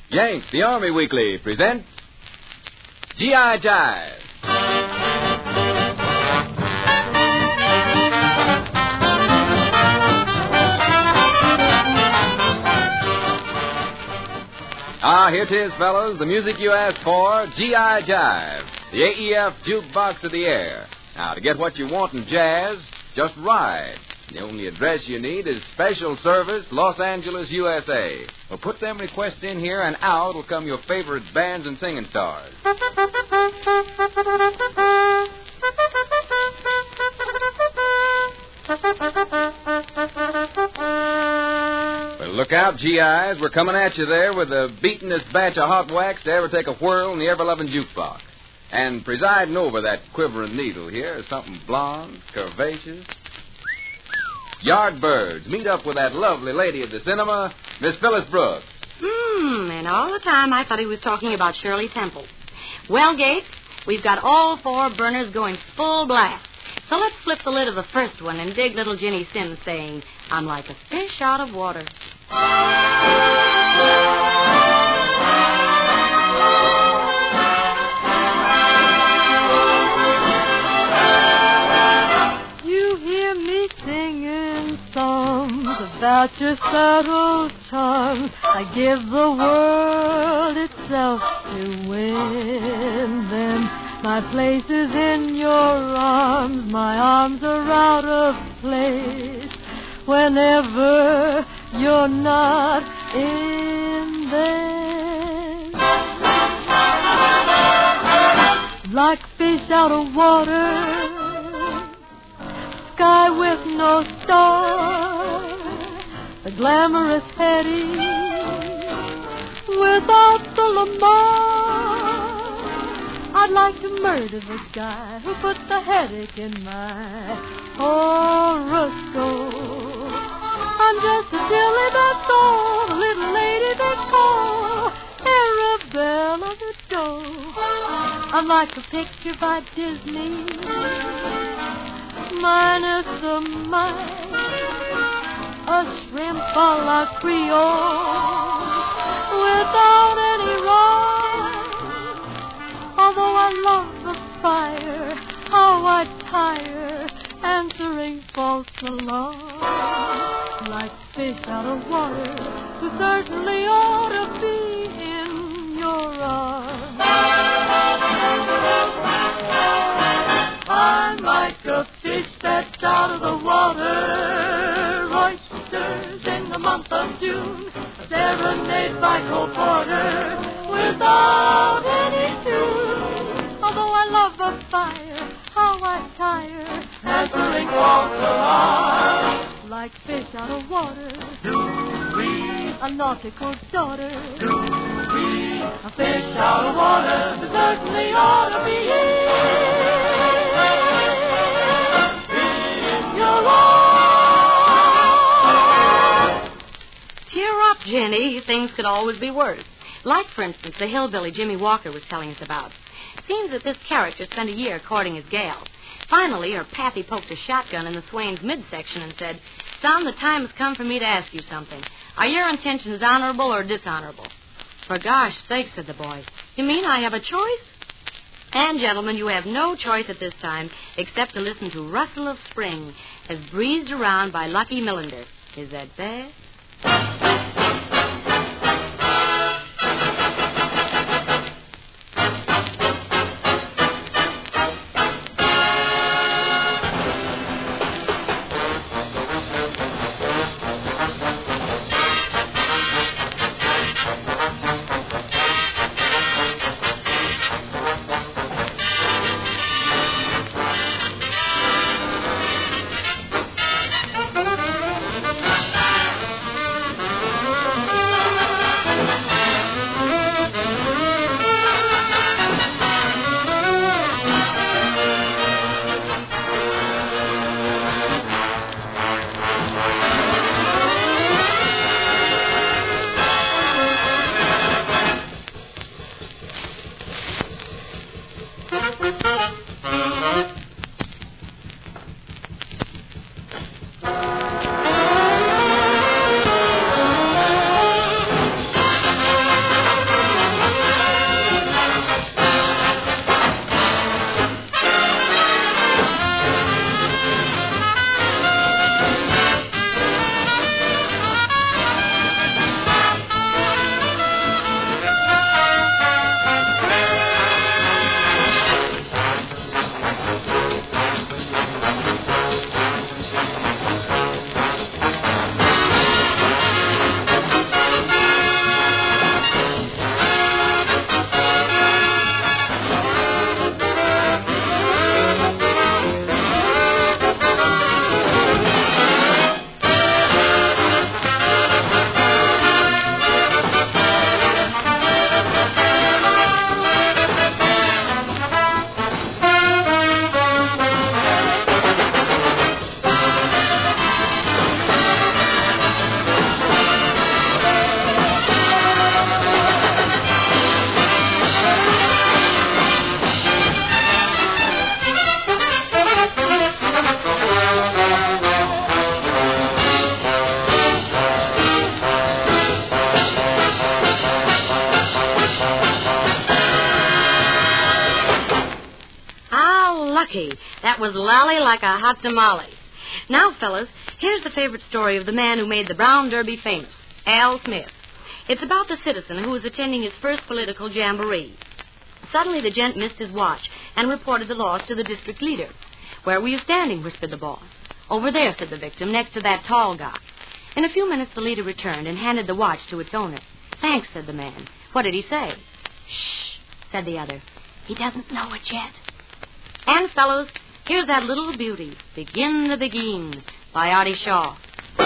Yank, the Army Weekly, presents G.I. Jive. Here it is, fellows, the music you asked for, G.I. Jive, the AEF jukebox of the air. Now, to get what you want in jazz, just ride. The only address you need is Special Service, Los Angeles, USA. Well, put them requests in here, and out will come your favorite bands and singing stars. Well, look out, GIs. We're coming at you there with the beatenest batch of hot wax to ever take a whirl in the ever-loving jukebox. And presiding over that quivering needle here is something blonde, curvaceous. Yardbirds, meet up with that lovely lady at the cinema, Miss Phyllis Brooks. And all the time I thought he was talking about Shirley Temple. Well, Gates, we've got all four burners going full blast. So let's flip the lid of the first one and dig little Ginny Sims saying, "I'm like a fish out of water." You hear me singing songs about your subtle charms. I give the world itself to win them. My place is in your arms. My arms are out of place whenever you're not in them. Like fish out of water, sky with no stars, a glamorous Hetty without the Lamar. I'd like to murder the guy who put the headache in my horoscope. I'm just a silly, that's all, the little lady they call Arabella the doe. I'm like a picture by Disney, minus the mice, a shrimp a la Creole, without any rice. Although I love the fire, how I tire answering false alarms. Like fish out of water, who certainly ought to be in your arms. I'm like a fish that's out of the water, oysters in the month of June, a serenade by Cole Porter without any tune. Although I love the fire, how I tire answering false alarms. Like fish out of water, a nautical daughter, a fish out of water that certainly ought to be in your arms. Cheer up, Jenny. Things could always be worse. Like, for instance, the hillbilly Jimmy Walker was telling us about. Seems that this character spent a year courting his gal. Finally, her pappy poked a shotgun in the swain's midsection and said, "Son, the time has come for me to ask you something. Are your intentions honorable or dishonorable?" "For gosh sake," said the boy. "You mean I have a choice?" And, gentlemen, you have no choice at this time except to listen to Rustle of Spring as breezed around by Lucky Millender. Is that bad? lucky. That was lally like a hot tamale. Now, fellas, here's the favorite story of the man who made the Brown Derby famous, Al Smith. It's about the citizen who was attending his first political jamboree. Suddenly the gent missed his watch and reported the loss to the district leader. "Where were you standing?" whispered the boss. "Over there," said the victim, "next to that tall guy." In a few minutes the leader returned and handed the watch to its owner. "Thanks," said the man. "What did he say?" "Shh," said the other. "He doesn't know it yet." And, fellows, here's that little beauty, Begin the Beguine, by Artie Shaw.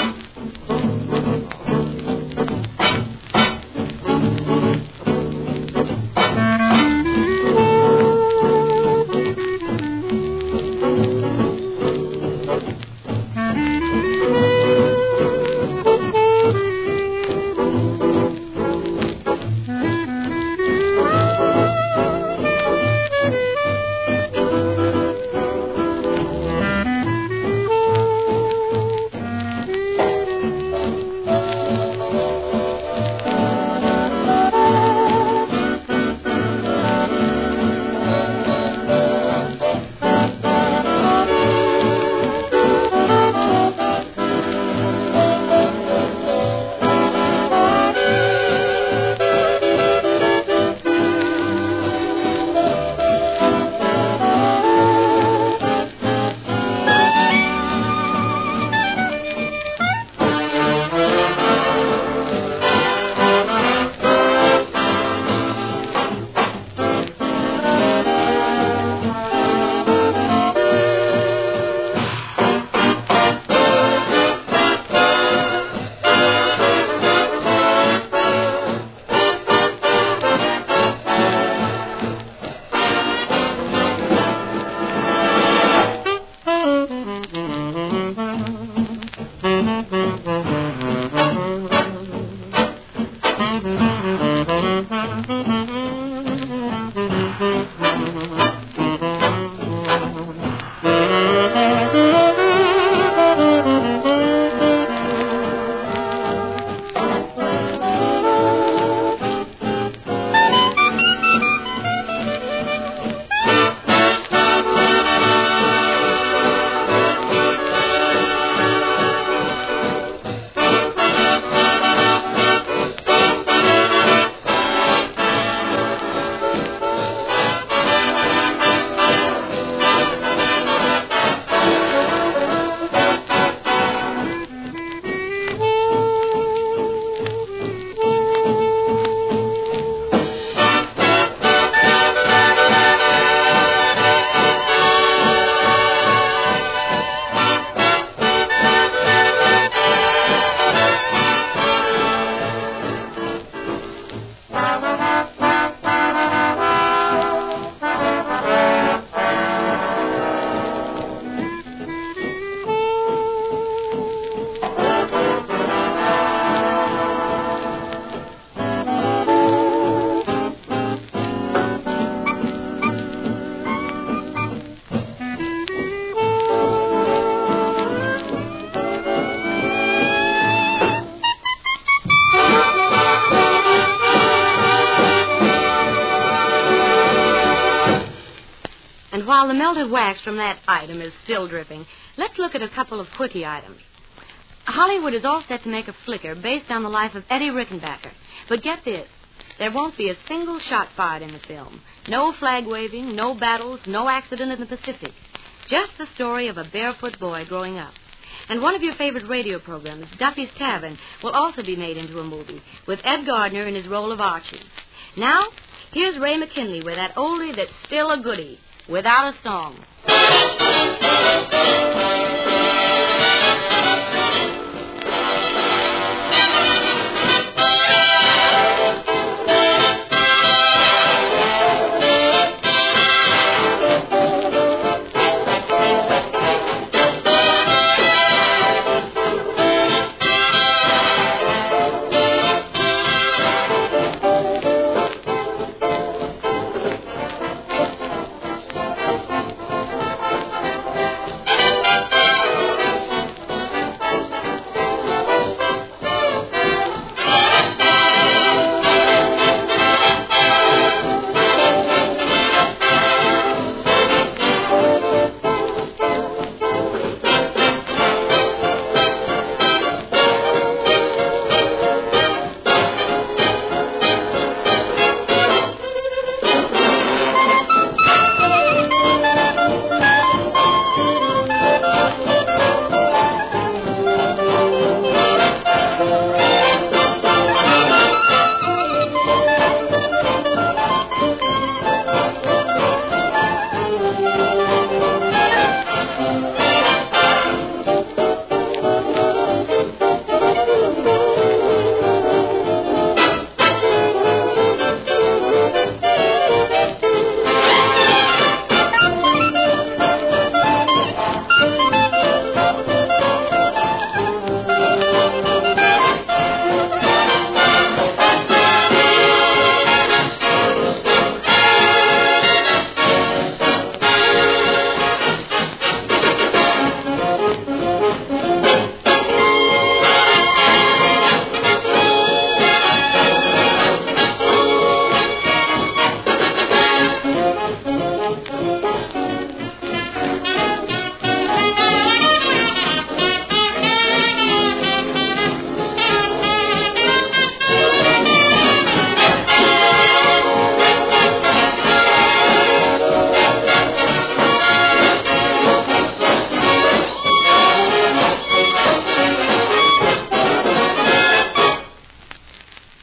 While the melted wax from that item is still dripping, let's look at a couple of quickie items. Hollywood is all set to make a flicker based on the life of Eddie Rickenbacker. But get this, there won't be a single shot fired in the film. No flag waving, no battles, no accident in the Pacific. Just the story of a barefoot boy growing up. And one of your favorite radio programs, Duffy's Tavern, will also be made into a movie, with Ed Gardner in his role of Archie. Now, here's Ray McKinley with that oldie that's still a goodie, Without a Song.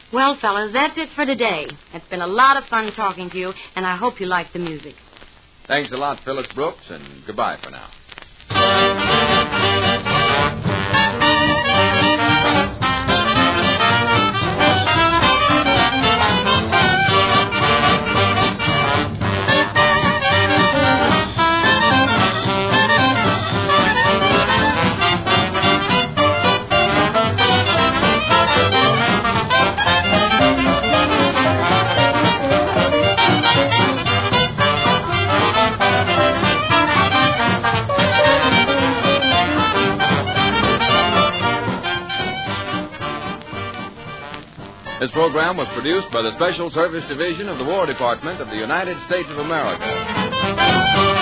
Well, fellas, that's it for today. It's been a lot of fun talking to you, and I hope you like the music. Thanks a lot, Phyllis Brooks, and goodbye for now. This program was produced by the Special Service Division of the War Department of the United States of America.